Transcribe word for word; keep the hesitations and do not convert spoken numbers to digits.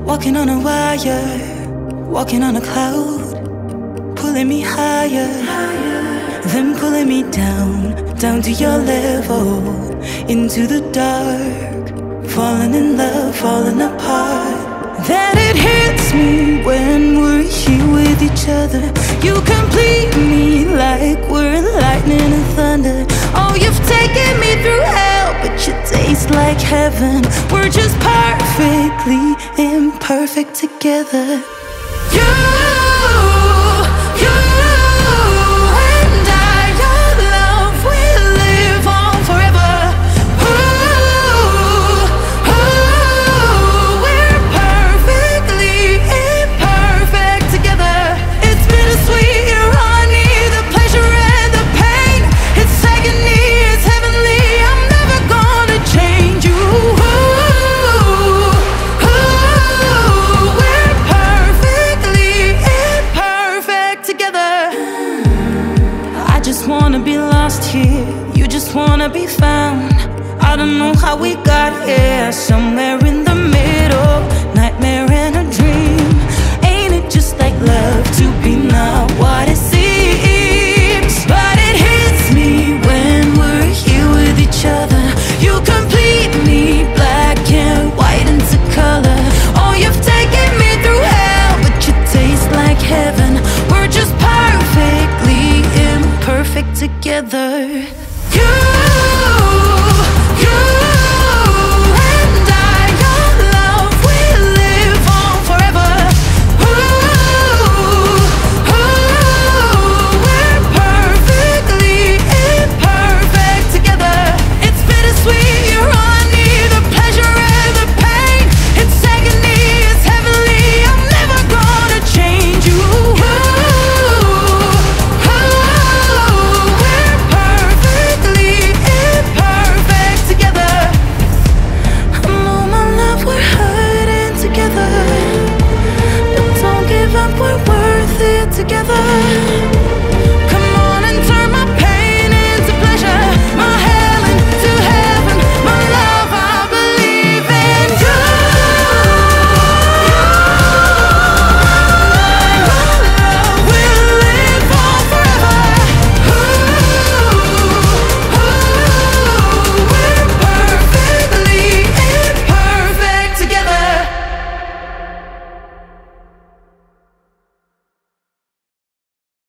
Walking on a wire, walking on a cloud, pulling me higher, then pulling me down, down to your level, into the dark, falling in love, falling apart. Then it hits me when we're here with each other. You complete me like we're lightning and thunder. Oh, you've taken me through hell, but you taste like heaven. We're just perfectly imperfect together. You, you and I, your love will live on forever. Ooh, ooh, we're perfectly imperfect together. It's bittersweet, you're honey, the pleasure and the pain. It's agony, it's heavenly, I'm never gonna change you. Wanna be lost here, you just wanna be found. I don't know how we got here, somewhere in the middle.